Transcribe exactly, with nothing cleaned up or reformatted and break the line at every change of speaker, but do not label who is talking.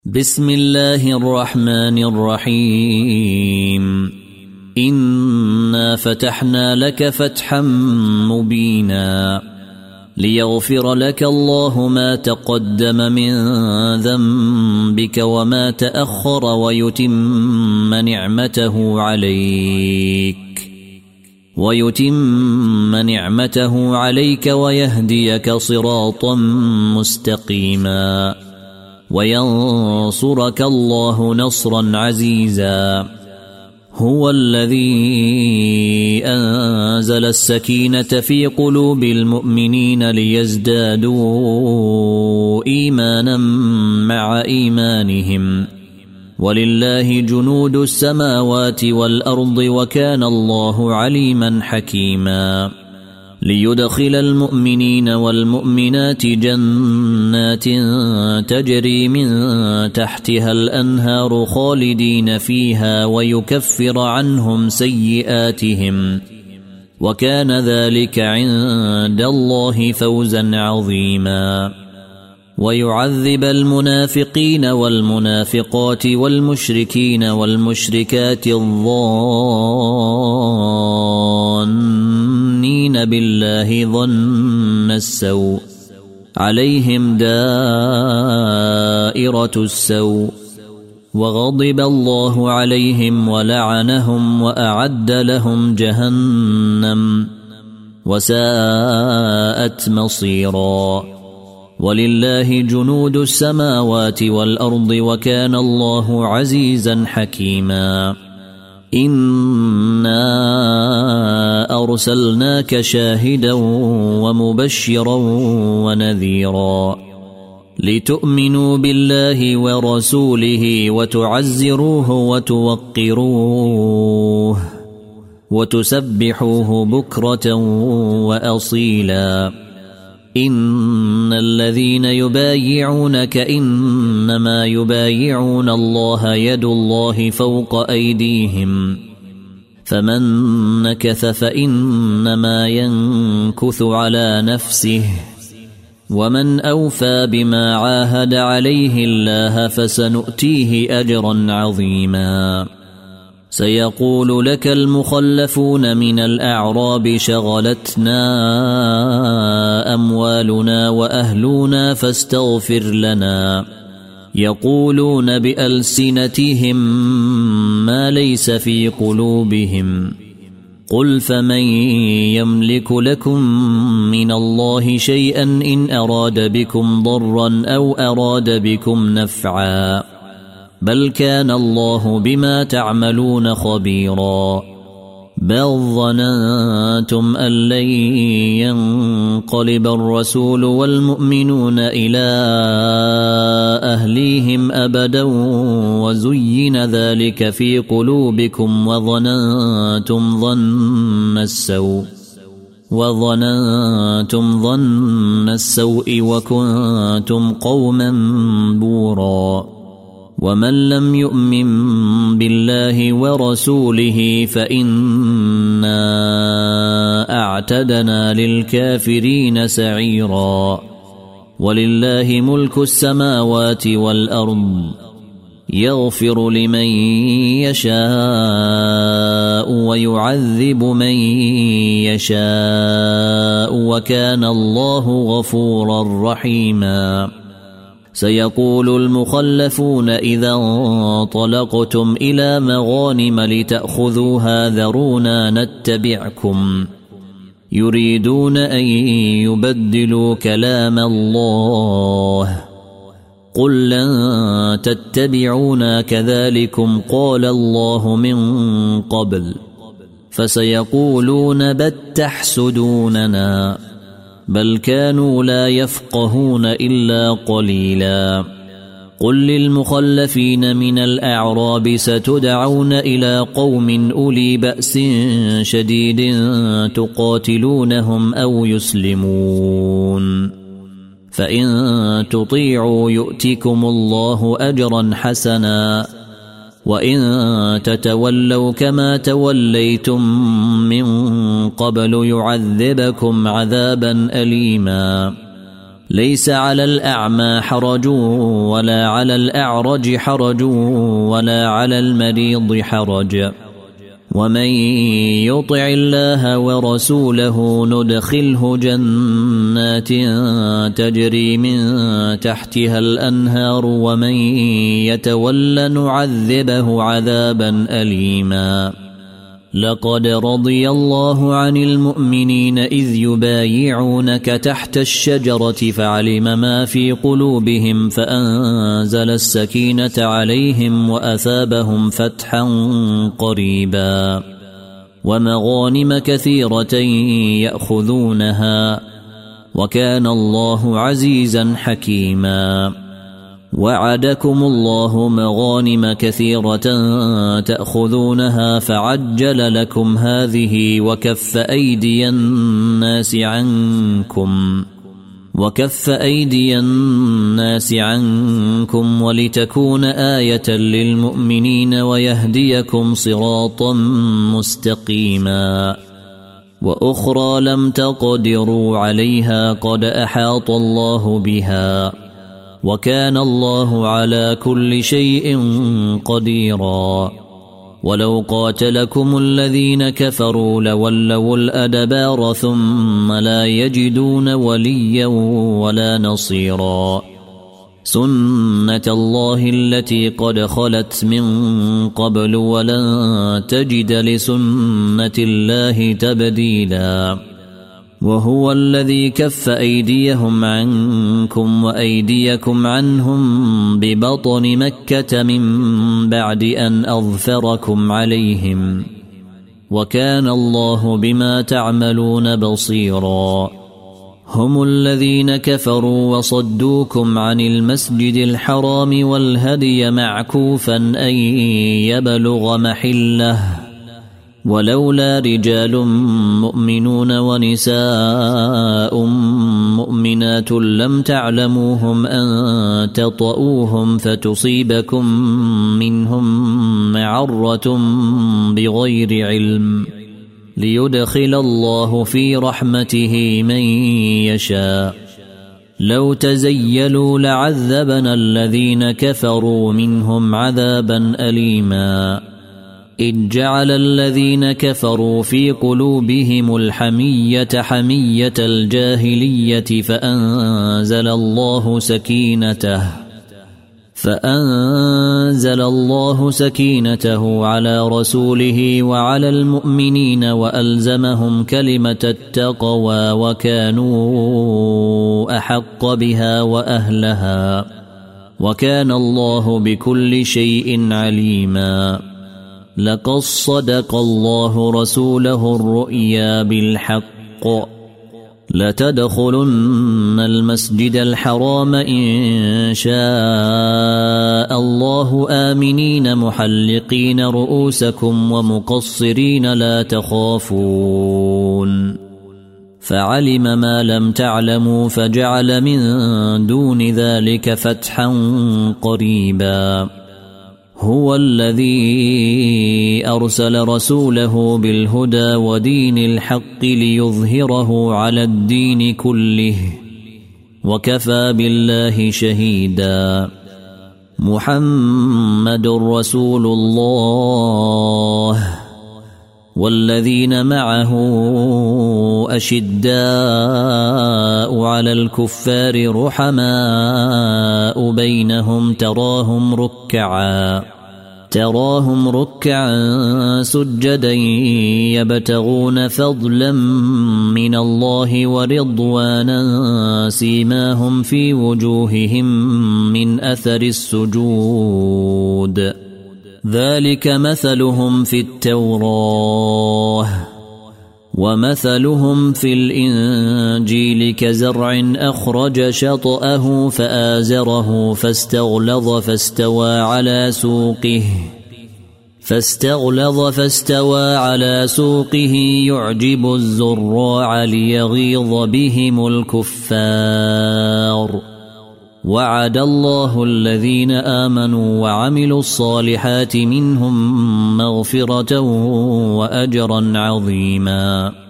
بسم الله الرحمن الرحيم. إنا فتحنا لك فتحا مبينا ليغفر لك الله ما تقدم من ذنبك وما تأخر ويتم نعمته عليك ويتم نعمته عليك ويهديك صراطا مستقيما وينصرك الله نصرا عزيزا. هو الذي أنزل السكينة في قلوب المؤمنين ليزدادوا إيمانا مع إيمانهم ولله جنود السماوات والأرض وكان الله عليما حكيما. ليدخل المؤمنين والمؤمنات جنات تجري من تحتها الأنهار خالدين فيها ويكفر عنهم سيئاتهم وكان ذلك عند الله فوزا عظيما. ويعذب المنافقين والمنافقات والمشركين والمشركات الظانين بالله ظن السوء عليهم دائرة السوء وغضب الله عليهم ولعنهم وأعد لهم جهنم وساءت مصيرا. ولله جنود السماوات والأرض وكان الله عزيزا حكيما. إنا أرسلناك شاهدا ومبشرا ونذيرا لتؤمنوا بالله ورسوله وتعزروه وتوقروه وتسبحوه بكرة وأصيلا. إن الذين يبايعونك إنما يبايعون الله يد الله فوق أيديهم فمن نكث فإنما ينكث على نفسه ومن أوفى بما عاهد عليه الله فسنؤتيه أجرا عظيما. سيقول لك المخلفون من الأعراب شغلتنا أموالنا وأهلنا فاستغفر لنا يقولون بألسنتهم ما ليس في قلوبهم قل فمن يملك لكم من الله شيئا إن أراد بكم ضرا أو أراد بكم نفعا بل كان الله بما تعملون خبيرا. بل ظننتم أن لن ينقلب الرسول والمؤمنون إلى أهليهم أبدا وزين ذلك في قلوبكم وظننتم ظن السوء وظننتم ظن السوء وكنتم قوما بورا. ومن لم يؤمن بالله ورسوله فإنا أعتدنا للكافرين سعيرا. ولله ملك السماوات والأرض يغفر لمن يشاء ويعذب من يشاء وكان الله غفورا رحيما. سيقول المخلفون إذا انطلقتم إلى مغانم لتأخذوها ذرونا نتبعكم يريدون أن يبدلوا كلام الله قل لن تتبعونا كذلكم قال الله من قبل فسيقولون بل تحسدوننا بل كانوا لا يفقهون إلا قليلا. قل للمخلفين من الأعراب ستدعون إلى قوم أولي بأس شديد تقاتلونهم أو يسلمون فإن تطيعوا يؤتكم الله أجرا حسنا وإن تتولوا كما توليتم من قبل يعذبكم عذابا أليما. ليس على الأعمى حرج ولا على الأعرج حرج ولا على المريض حرج ومن يطع الله ورسوله ندخله جنات تجري من تحتها الأنهار ومن يتولى نعذبه عذابا أليما. لقد رضي الله عن المؤمنين إذ يبايعونك تحت الشجرة فعلم ما في قلوبهم فأنزل السكينة عليهم وأثابهم فتحا قريبا ومغانم كثيرة يأخذونها وكان الله عزيزا حكيما. وعدكم الله مغانم كثيرة تأخذونها فعجل لكم هذه وكف أيدي الناس عنكم وكف أيدي الناس عنكم ولتكون آية للمؤمنين ويهديكم صراطا مستقيما. وأخرى لم تقدروا عليها قد أحاط الله بها وكان الله على كل شيء قديرا. ولو قاتلكم الذين كفروا لولوا الأدبار ثم لا يجدون وليا ولا نصيرا. سنة الله التي قد خلت من قبل ولن تجد لسنة الله تبديلا. وهو الذي كف أيديهم عنكم وأيديكم عنهم ببطن مكة من بعد أن أظفركم عليهم وكان الله بما تعملون بصيرا. هم الذين كفروا وصدوكم عن المسجد الحرام والهدي معكوفا أن يبلغ محله ولولا رجال مؤمنون ونساء مؤمنات لم تعلموهم أن تطؤوهم فتصيبكم منهم معرة بغير علم ليدخل الله في رحمته من يشاء. لو تزيلوا لعذبنا الذين كفروا منهم عذابا أليما. إذ جعل الذين كفروا في قلوبهم الحمية حمية الجاهلية فأنزل الله سكينته فأنزل الله سكينته على رسوله وعلى المؤمنين وألزمهم كلمة التقوى وكانوا أحق بها وأهلها وكان الله بكل شيء عليما. لقد صدق الله رسوله الرؤيا بالحق لتدخلن المسجد الحرام إن شاء الله آمنين محلقين رؤوسكم ومقصرين لا تخافون فعلم ما لم تعلموا فجعل من دون ذلك فتحا قريبا. هو الذي أرسل رسوله بالهدى ودين الحق ليظهره على الدين كله وكفى بالله شهيدا. محمد رسول الله والذين معه أشداء على الكفار رحماء بينهم تراهم ركعا تراهم ركعا سجدا يبتغون فضلا من الله ورضوانا سيماهم في وجوههم من أثر السجود ذلك مثلهم في التوراة ومثلهم في الإنجيل كزرع أخرج شطأه فآزره فاستغلظ فاستوى على سوقه فاستغلظ فاستوى على سوقه يعجب الزراع ليغيظ بهم الكفار. وعد الله الذين آمنوا وعملوا الصالحات منهم مغفرة وأجرا عظيما.